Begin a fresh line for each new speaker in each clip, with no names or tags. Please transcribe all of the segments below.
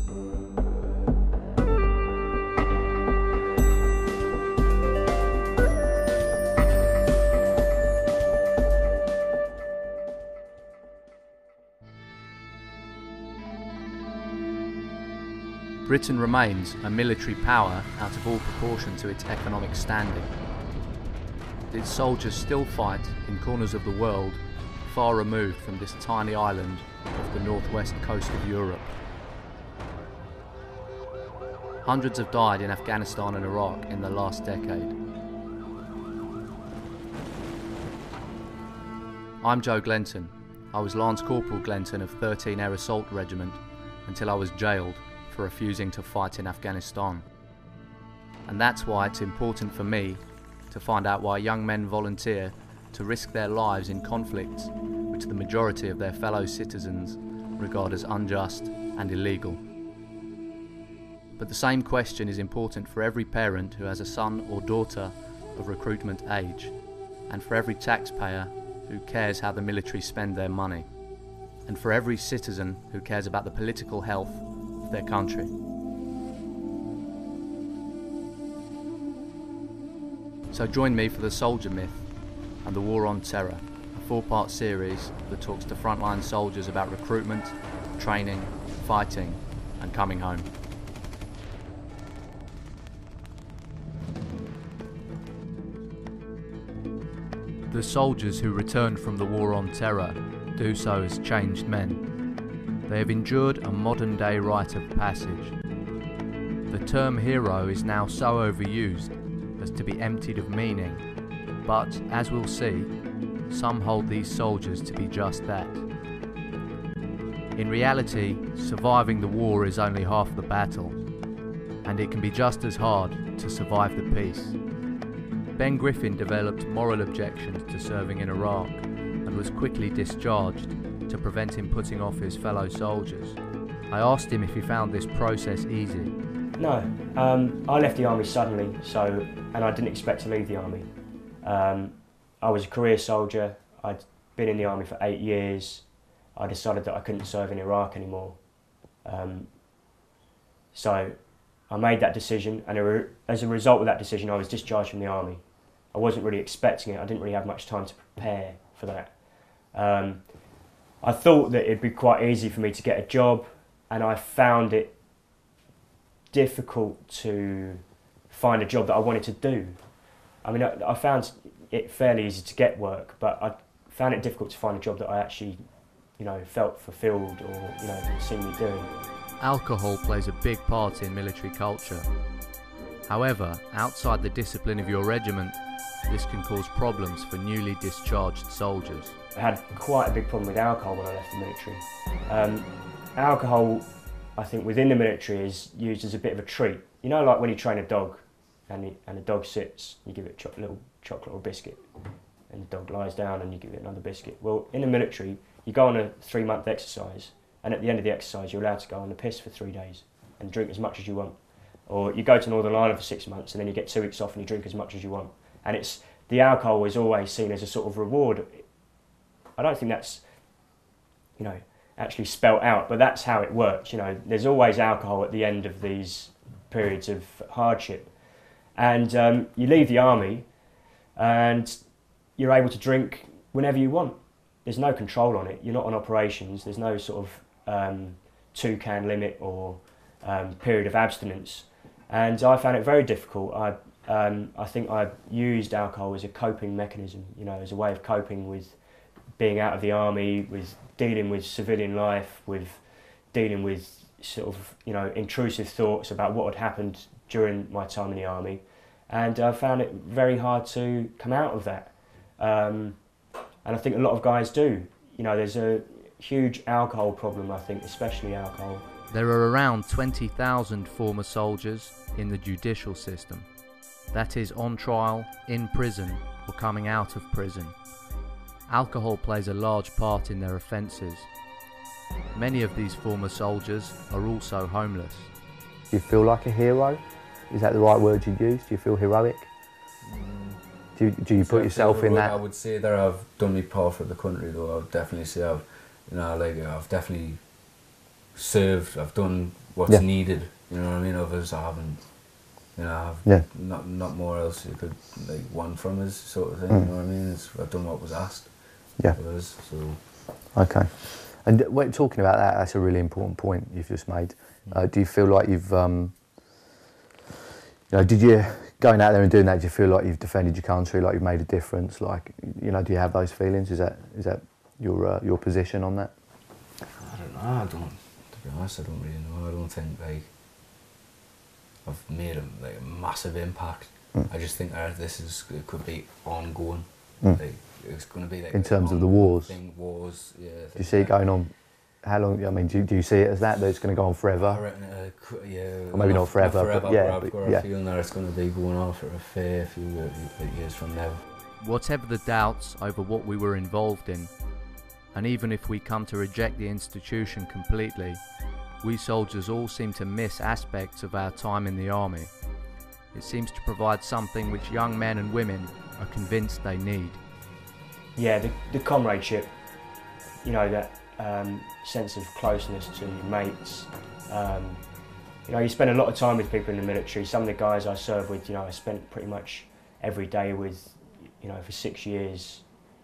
Britain remains a military power out of all proportion to its economic standing. Its soldiers still fight in corners of the world far removed from this tiny island off the northwest coast of Europe. Hundreds have died in Afghanistan and Iraq in the last decade. I'm Joe Glenton. I was Lance Corporal Glenton of 13 Air Assault Regiment until I was jailed for refusing to fight in Afghanistan. And that's why it's important for me to find out why young men volunteer to risk their lives in conflicts which the majority of their fellow citizens regard as unjust and illegal. But the same question is important for every parent who has a son or daughter of recruitment age, and for every taxpayer who cares how the military spend their money, and for every citizen who cares about the political health of their country. So join me for The Soldier Myth and The War on Terror, a 4-part series that talks to frontline soldiers about recruitment, training, fighting, and coming home. The soldiers who returned from the War on Terror do so as changed men. They have endured a modern-day rite of passage. The term hero is now so overused as to be emptied of meaning, but, as we'll see, some hold these soldiers to be just that. In reality, surviving the war is only half the battle, and it can be just as hard to survive the peace. Ben Griffin developed moral objections to serving in Iraq and was quickly discharged to prevent him putting off his fellow soldiers. I asked him if he found this process easy.
No, I left the army suddenly, and I didn't expect to leave the army. I was a career soldier. I'd been in the army for 8 years. I decided that I couldn't serve in Iraq anymore. So I made that decision, and as a result of that decision, I was discharged from the army. I wasn't really expecting it. I didn't really have much time to prepare for that. I thought that it'd be quite easy for me to get a job, and I found it difficult to find a job that I wanted to do. I mean, I found it fairly easy to get work, but I found it difficult to find a job that I actually, felt fulfilled or, seen me doing.
Alcohol plays a big part in military culture. However, outside the discipline of your regiment, this can cause problems for newly discharged soldiers.
I had quite a big problem with alcohol when I left the military. Alcohol, I think, within the military is used as a bit of a treat. You know, like when you train a dog and the dog sits, you give it a little chocolate or biscuit, and the dog lies down and you give it another biscuit. Well, in the military, you go on a 3-month exercise, and at the end of the exercise, you're allowed to go on the piss for 3 days and drink as much as you want. Or you go to Northern Ireland for 6 months, and then you get 2 weeks off and you drink as much as you want. And the alcohol is always seen as a sort of reward. I don't think that's, actually spelt out, but that's how it works. There's always alcohol at the end of these periods of hardship. And you leave the army and you're able to drink whenever you want. There's no control on it. You're not on operations. There's no sort of 2-can limit or period of abstinence. And I found it very difficult. I think I used alcohol as a coping mechanism, as a way of coping with being out of the army, with dealing with civilian life, with dealing with sort of, intrusive thoughts about what had happened during my time in the army. And I found it very hard to come out of that. And I think a lot of guys do. There's a huge alcohol problem, I think, especially alcohol.
There are around 20,000 former soldiers in the judicial system. That is, on trial, in prison, or coming out of prison. Alcohol plays a large part in their offences. Many of these former soldiers are also homeless.
Do you feel like a hero? Is that the right word you'd use? Do you feel heroic? Do you put yourself in that?
I would say that I've done my part for the country, though. I would definitely say I've definitely served, I've done what's
Yeah.
needed. You know what I mean? Others I haven't. You know, I've
Yeah.
not more else you could like want from us, sort of thing. You know what I mean? I've done what was asked.
Yeah.
Of us, so.
Okay. And when talking about that, that's a really important point you've just made. Do you feel like you've, you know, did you, going out there and doing that, do you feel like you've defended your country, like you've made a difference? Like, you know, do you have those feelings? Is that your position on that?
I don't know, to be honest, I don't really know. I don't think, like, I've made a massive impact. I just think that it could be ongoing. Like, it's going to be like...
In terms of the wars?
Wars, yeah.
Do you see it going on? How long, I mean, do you see it as that it's going to go on forever?
I reckon, yeah.
Or maybe not forever, but yeah.
I've got a feeling that it's going to be going on for a fair few years from now.
Whatever the doubts over what we were involved in, and even if we come to reject the institution completely, we soldiers all seem to miss aspects of our time in the army. It seems to provide something which young men and women are convinced they need.
Yeah, the comradeship, you know, that sense of closeness to your mates. You know, you spend a lot of time with people in the military. Some of the guys I served with, you know, I spent pretty much every day with, you know, for 6 years,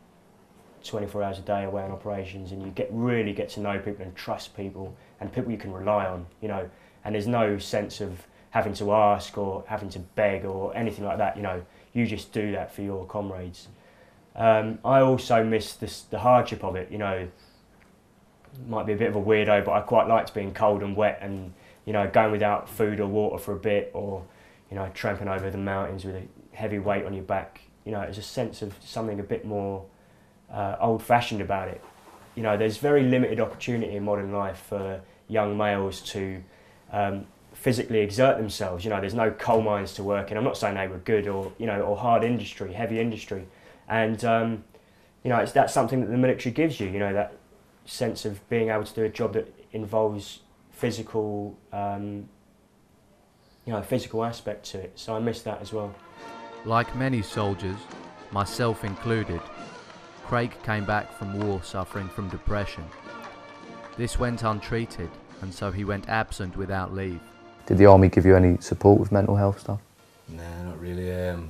24 hours a day away on operations, and you really get to know people and trust people and people you can rely on, you know, and there's no sense of having to ask or having to beg or anything like that, you know, you just do that for your comrades. I also miss the hardship of it, you know. Might be a bit of a weirdo, but I quite liked being cold and wet and, you know, going without food or water for a bit, or, you know, tramping over the mountains with a heavy weight on your back. You know, there's a sense of something a bit more old-fashioned about it. You know, there's very limited opportunity in modern life for young males to physically exert themselves. You know, there's no coal mines to work in. I'm not saying they were good or, you know, or hard industry, heavy industry. And, you know, that's something that the military gives you, you know, that sense of being able to do a job that involves physical, you know, physical aspect to it. So I miss that as well.
Like many soldiers, myself included, Craig came back from war suffering from depression. This went untreated, and so he went absent without leave.
Did the army give you any support with mental health stuff?
Nah, not really.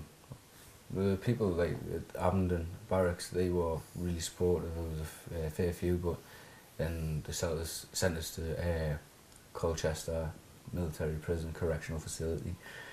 The people like at Abingdon Barracks, they were really supportive. There was a fair few, but then they sent us to Colchester Military Prison Correctional Facility.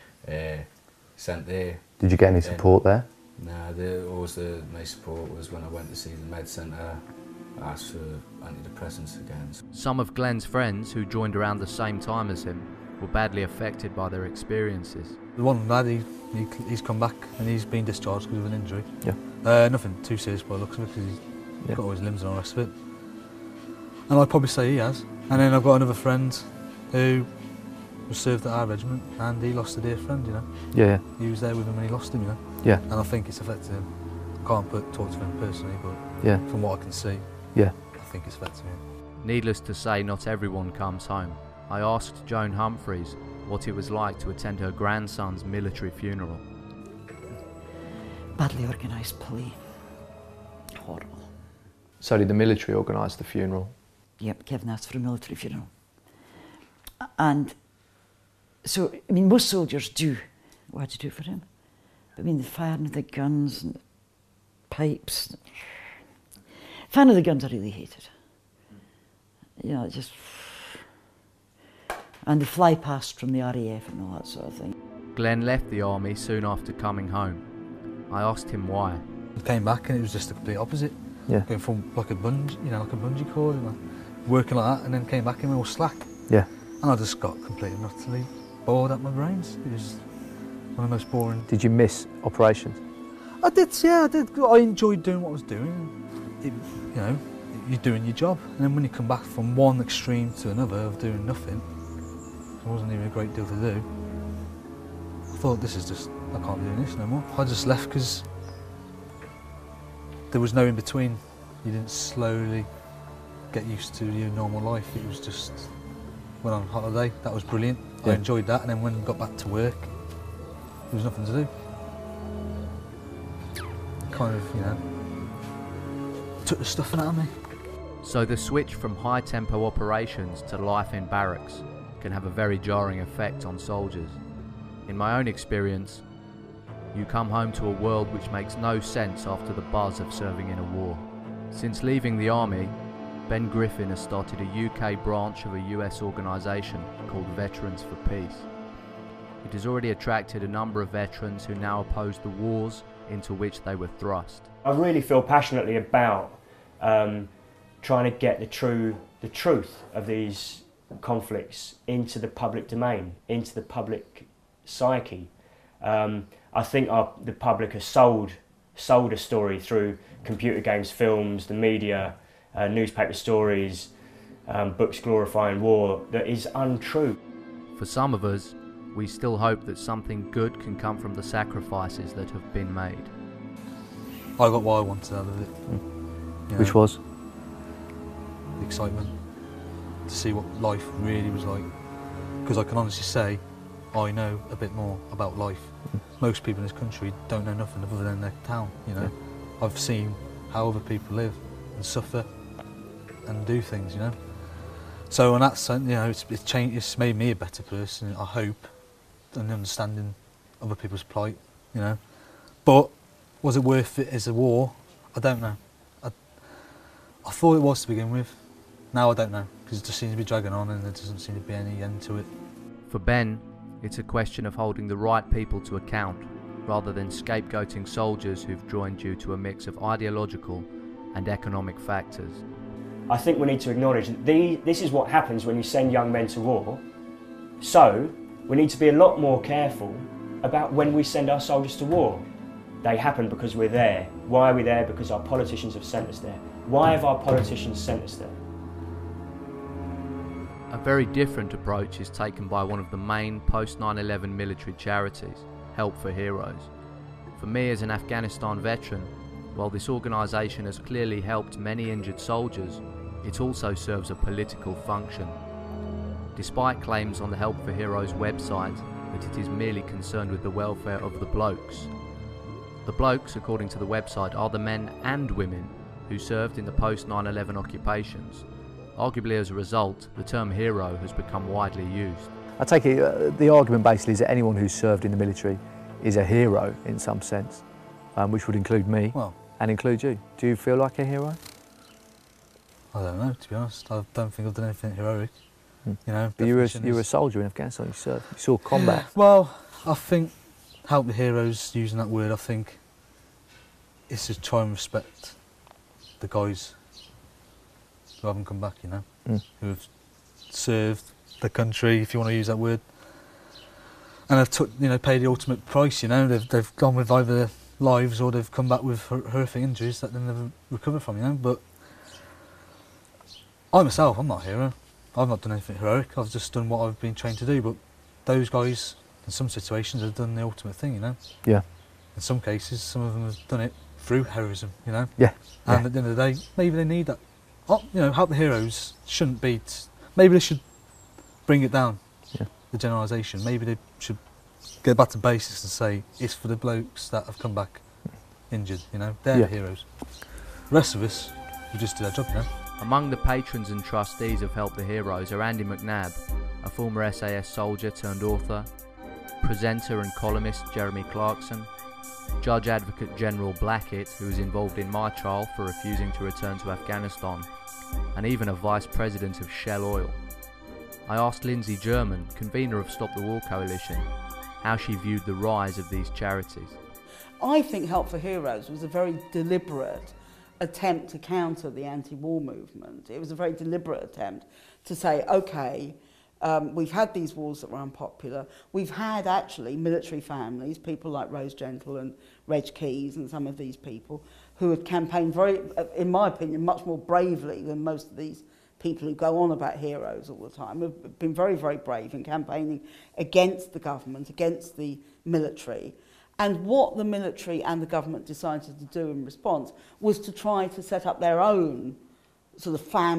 Sent there.
Did you get any support there?
Nah, my support was when I went to see the med centre. I asked for antidepressants again.
Some of Glenn's friends, who joined around the same time as him, were badly affected by their experiences.
The one lad, he's come back and he's been discharged because of an injury.
Yeah.
Nothing too serious by the looks of it, because he's got all his limbs and all the rest of it. And I'd probably say he has. And then I've got another friend who was served at our regiment, and he lost a dear friend, you know.
Yeah.
He was there with him when he lost him, you know.
Yeah.
And I think it's affected him. I can't talk to him personally, but
yeah,
from what I can see,
yeah,
I think it's affected him.
Needless to say, not everyone comes home. I asked Joan Humphreys what it was like to attend her grandson's military funeral.
Badly organised play. Horrible.
So did the military organise the funeral?
Yep, Kevin asked for a military funeral. And so, I mean, most soldiers do. Why'd you do it for him? But I mean, the firing of the guns and the pipes. Firing of the guns I really hated. You know, just... And the fly past from the RAF and all that sort of thing.
Glenn left the army soon after coming home. I asked him why.
He came back and it was just the complete opposite.
Yeah.
Going from like a bungee cord, you know, working like that, and then came back and we were slack.
Yeah.
And I just got completely and utterly bored at my brains. It was one of the most boring.
Did you miss operations?
I did, yeah, I did. I enjoyed doing what I was doing. You know, you're doing your job, and then when you come back from one extreme to another of doing nothing, it wasn't even a great deal to do. I thought, this is just, I can't be doing this no more. I just left because there was no in between. You didn't slowly get used to your normal life. It was just, went on holiday, that was brilliant.
Yeah.
I enjoyed that, and then when I got back to work, there was nothing to do. Kind of, you know, took the stuffing out of me.
So the switch from high-tempo operations to life in barracks can have a very jarring effect on soldiers. In my own experience, you come home to a world which makes no sense after the buzz of serving in a war. Since leaving the army, Ben Griffin has started a UK branch of a US organisation called Veterans for Peace. It has already attracted a number of veterans who now oppose the wars into which they were thrust.
I really feel passionately about trying to get the truth of these conflicts into the public domain, into the public psyche. I think the public has sold a story through computer games, films, the media, newspaper stories, books glorifying war that is untrue.
For some of us, we still hope that something good can come from the sacrifices that have been made.
I got what I wanted out of it. You
Which
know,
was?
the excitement, to see what life really was like. Because I can honestly say, I know a bit more about life. Most people in this country don't know nothing other than their town, you know. Yeah. I've seen how other people live and suffer and do things, you know. So in that sense, you know, it's changed, it's made me a better person, I hope, and understanding other people's plight, you know. But was it worth it as a war? I don't know. I thought it was to begin with. Now I don't know, because it just seems to be dragging on and there doesn't seem to be any end to it.
For Ben, it's a question of holding the right people to account, rather than scapegoating soldiers who've joined you to a mix of ideological and economic factors.
I think we need to acknowledge that this is what happens when you send young men to war. So we need to be a lot more careful about when we send our soldiers to war. They happen because we're there. Why are we there? Because our politicians have sent us there. Why have our politicians sent us there?
A very different approach is taken by one of the main post-9/11 military charities, Help for Heroes. For me as an Afghanistan veteran, while this organisation has clearly helped many injured soldiers, it also serves a political function. Despite claims on the Help for Heroes website that it is merely concerned with the welfare of the blokes. The blokes, according to the website, are the men and women who served in the post-9/11 occupations. Arguably as a result, the term hero has become widely used.
I take it the argument basically is that anyone who's served in the military is a hero in some sense, which would include me and include you. Do you feel like a hero?
I don't know, to be honest. I don't think I've done anything heroic. You know,
but you were a soldier in Afghanistan, you served. You saw combat.
Well, I think Help the Heroes, using that word, I think it's to try and respect the guys who haven't come back, you know, who have served the country, if you want to use that word, and have paid the ultimate price. You know, they've gone with either their lives or they've come back with horrific injuries that they'll never recover from. You know, but I myself, I'm not a hero. I've not done anything heroic. I've just done what I've been trained to do. But those guys, in some situations, have done the ultimate thing. You know. Yeah. In some cases, some of them have done it through heroism. You know. Yeah. And at the end of the day, maybe they need that. You know, Help the Heroes shouldn't be. Maybe they should bring it down. Yeah. The generalisation. Maybe they should get back to basics and say it's for the blokes that have come back injured. You know, they're the heroes. The rest of us, we just do our job. You know.
Among the patrons and trustees of Help the Heroes are Andy McNabb, a former SAS soldier turned author, presenter and columnist Jeremy Clarkson, Judge Advocate General Blackett, who was involved in my trial for refusing to return to Afghanistan, and even a Vice President of Shell Oil. I asked Lindsay German, convener of Stop the War Coalition, how she viewed the rise of these charities.
I think Help for Heroes was a very deliberate attempt to counter the anti-war movement. It was a very deliberate attempt to say, okay, we've had these wars that were unpopular. We've had actually military families, people like Rose Gentle and Reg Keys and some of these people who have campaigned very, in my opinion, much more bravely than most of these people who go on about heroes all the time. Have been very, very brave in campaigning against the government, against the military. And what the military and the government decided to do in response was to try to set up their own sort of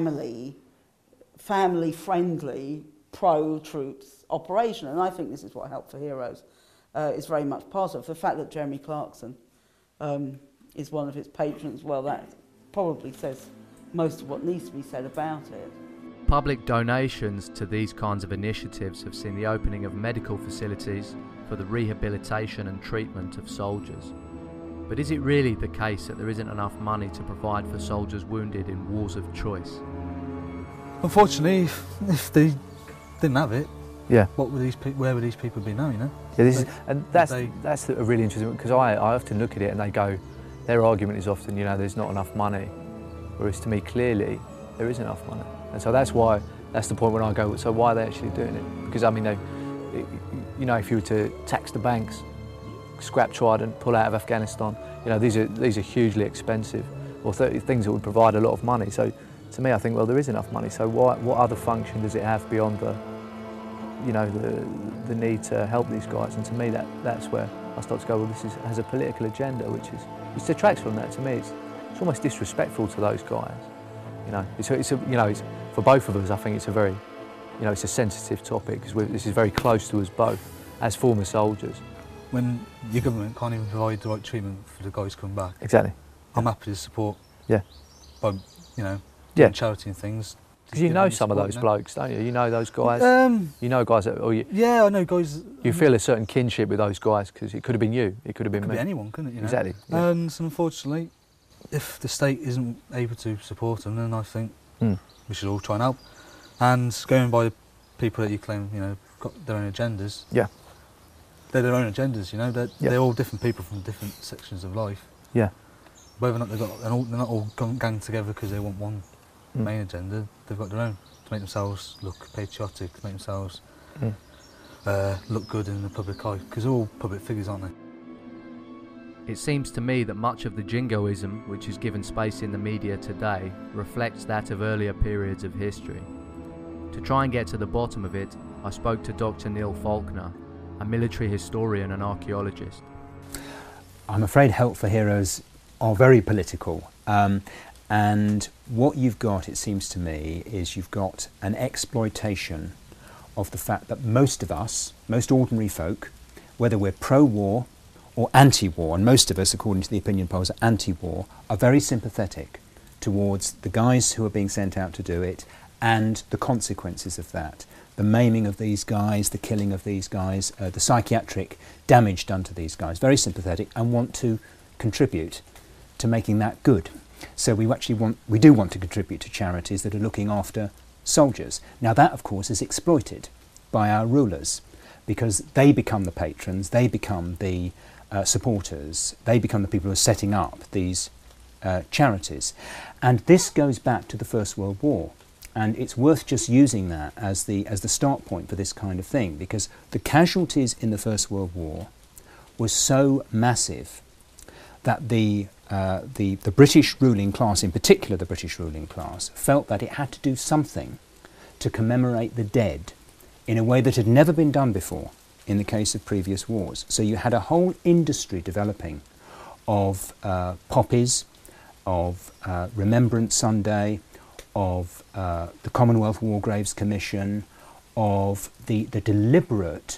family-friendly, pro-troops operation. And I think this is what Help for Heroes is very much part of. The fact that Jeremy Clarkson is one of its patrons, well, that probably says most of what needs to be said about it.
Public donations to these kinds of initiatives have seen the opening of medical facilities for the rehabilitation and treatment of soldiers. But is it really the case that there isn't enough money to provide for soldiers wounded in wars of choice?
Unfortunately, if they didn't have it,
Yeah.
where would these people be now, you know?
Yeah, this is,
They-
and
they-
that's a really interesting one, because I often look at it and they go, their argument is often, you know, there's not enough money, whereas to me clearly there is enough money, and so that's the point when I go, so why are they actually doing it? Because I mean, you know, if you were to tax the banks, scrap Trident, pull out of Afghanistan, you know, these are hugely expensive, or things that would provide a lot of money. So to me, I think, well, there is enough money. So what other function does it have beyond the, you know, the need to help these guys? And to me, that's where I start to go, well, this has a political agenda, which detracts from that. To me, it's almost disrespectful to those guys. You know, it's for both of us. I think it's a very, you know, it's a sensitive topic, because this is very close to us both as former soldiers.
When your government can't even provide the right treatment for the guys coming back,
Exactly.
I'm happy to support.
Yeah.
By, you know,
Yeah.
doing charity and things.
Because you know some of those blokes, don't you? You know those guys. You know guys that, or
yeah, I know guys.
you feel a certain kinship with those guys, because it could have been you, it could have been
Could
me.
be anyone, couldn't it? You know?
Exactly. Yeah.
And so unfortunately, if the state isn't able to support them, then I think we should all try and help. And going by the people that you claim, you know, got their own agendas.
Yeah.
They're their own agendas, you know. They're all different people from different sections of life.
Yeah.
Whether or not they're not all ganged together because they want one main agenda. They've got their own to make themselves look patriotic, to make themselves look good in the public eye. Because they're all public figures, aren't they?
It seems to me that much of the jingoism which is given space in the media today reflects that of earlier periods of history. To try and get to the bottom of it, I spoke to Dr. Neil Faulkner, a military historian and archaeologist.
I'm afraid Help for Heroes are very political, and what you've got, it seems to me, is you've got an exploitation of the fact that most of us, most ordinary folk, whether we're pro-war or anti-war, and most of us, according to the opinion polls, are anti-war, are very sympathetic towards the guys who are being sent out to do it and the consequences of that. The maiming of these guys, the killing of these guys, the psychiatric damage done to these guys. Very sympathetic, and want to contribute to making that good. So we do want to contribute to charities that are looking after soldiers. Now that, of course, is exploited by our rulers, because they become the patrons, they become the supporters, they become the people who are setting up these charities. And this goes back to the First World War. And it's worth just using that as the start point for this kind of thing, because the casualties in the First World War were so massive that the British ruling class, in particular the British ruling class, felt that it had to do something to commemorate the dead in a way that had never been done before in the case of previous wars. So you had a whole industry developing of poppies, of Remembrance Sunday, of the Commonwealth War Graves Commission, of the deliberate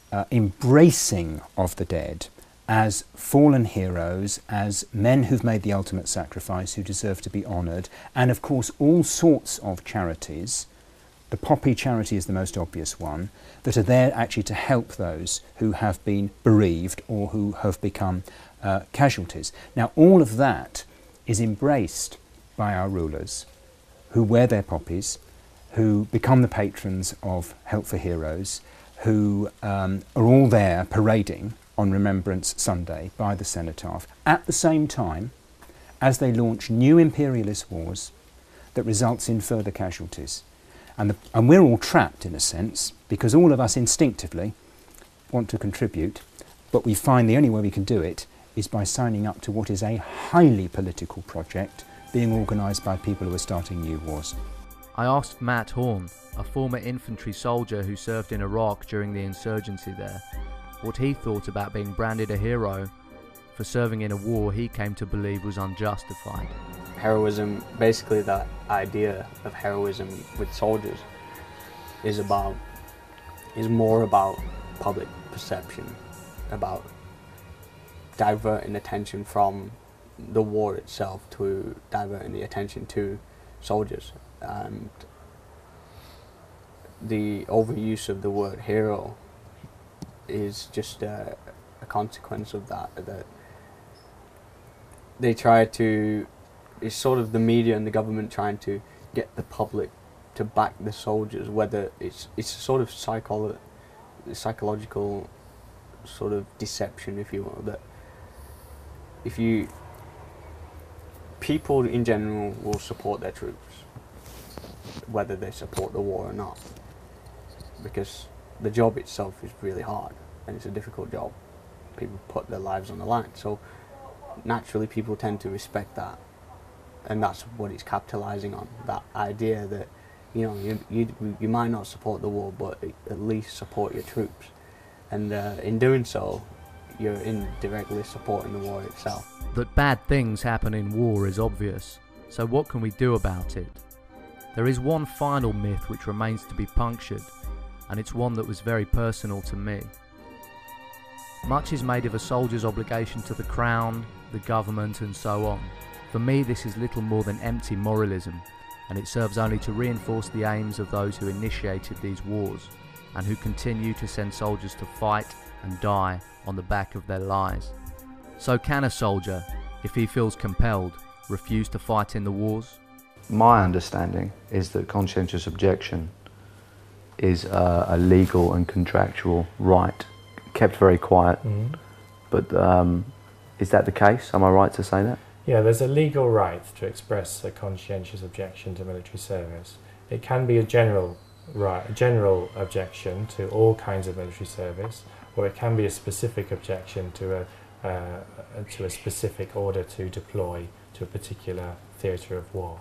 embracing of the dead as fallen heroes, as men who've made the ultimate sacrifice, who deserve to be honoured, and of course all sorts of charities. The Poppy charity is the most obvious one, that are there actually to help those who have been bereaved or who have become casualties. Now all of that is embraced by our rulers, who wear their poppies, who become the patrons of Help for Heroes, who are all there parading on Remembrance Sunday by the cenotaph, at the same time as they launch new imperialist wars that results in further casualties. And we're all trapped, in a sense, because all of us instinctively want to contribute, but we find the only way we can do it is by signing up to what is a highly political project being organised by people who are starting new wars.
I asked Matt Horn, a former infantry soldier who served in Iraq during the insurgency there, what he thought about being branded a hero for serving in a war he came to believe was unjustified.
Heroism, basically that idea of heroism with soldiers, is more about public perception, about diverting attention from the war itself to diverting the attention to soldiers, and the overuse of the word hero is just a consequence of that. That they try to, it's sort of the media and the government trying to get the public to back the soldiers, whether it's a sort of psychological sort of deception, if you will, that people in general will support their troops, whether they support the war or not, because the job itself is really hard and it's a difficult job. People put their lives on the line, so naturally people tend to respect that, and that's what it's capitalizing on, that idea that, you know, you might not support the war, but at least support your troops, and in doing so you're indirectly supporting the war itself.
That bad things happen in war is obvious, so what can we do about it? There is one final myth which remains to be punctured, and it's one that was very personal to me. Much is made of a soldier's obligation to the crown, the government and so on. For me this is little more than empty moralism, and it serves only to reinforce the aims of those who initiated these wars, and who continue to send soldiers to fight and die on the back of their lies. So can a soldier, if he feels compelled, refuse to fight in the wars?
My understanding is that conscientious objection is a legal and contractual right, kept very quiet. But is that the case? Am I right to say that?
Yeah, there's a legal right to express a conscientious objection to military service. It can be a general right, a general objection to all kinds of military service, or it can be a specific objection to a specific order to deploy to a particular theatre of war.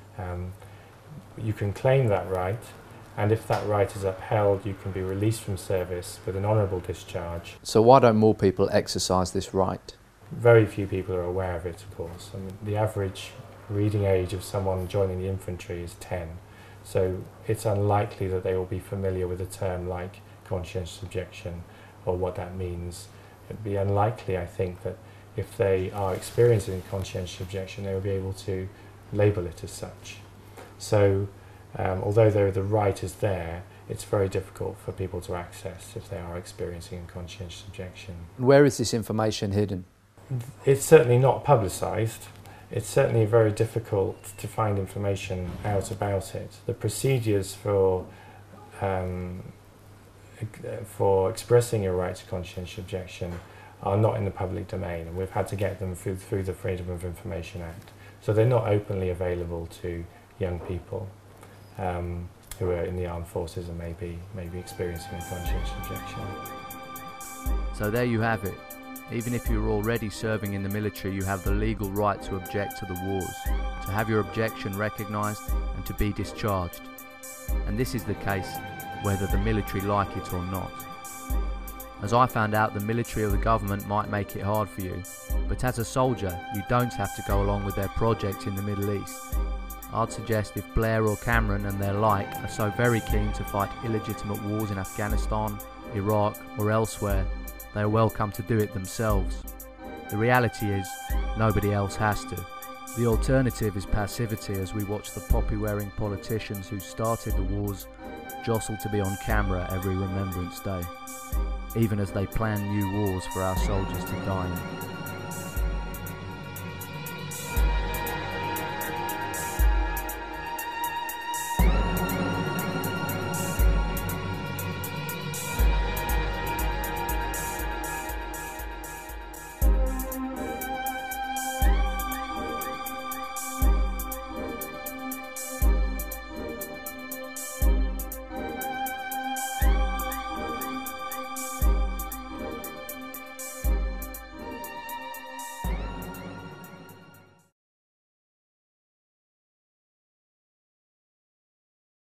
You can claim that right, and if that right is upheld, you can be released from service with an honourable discharge.
So why don't more people exercise this right?
Very few people are aware of it, of course. I mean, the average reading age of someone joining the infantry is 10, so it's unlikely that they will be familiar with a term like conscientious objection or what that means. It'd be unlikely, I think, that if they are experiencing conscientious objection, they will be able to label it as such. So, although the right is there, it's very difficult for people to access if they are experiencing a conscientious objection.
Where is this information hidden?
It's certainly not publicised. It's certainly very difficult to find information out about it. The procedures for expressing your right to conscientious objection are not in the public domain, and we've had to get them through the Freedom of Information Act. So they're not openly available to young people who are in the armed forces and maybe experiencing a conscientious objection.
So there you have it. Even if you're already serving in the military, you have the legal right to object to the wars, to have your objection recognised and to be discharged. And this is the case whether the military like it or not. As I found out, the military or the government might make it hard for you, but as a soldier you don't have to go along with their project in the Middle East. I'd suggest if Blair or Cameron and their like are so very keen to fight illegitimate wars in Afghanistan, Iraq or elsewhere, they are welcome to do it themselves. The reality is, nobody else has to. The alternative is passivity as we watch the poppy-wearing politicians who started the wars jostle to be on camera every Remembrance Day, even as they plan new wars for our soldiers to die in.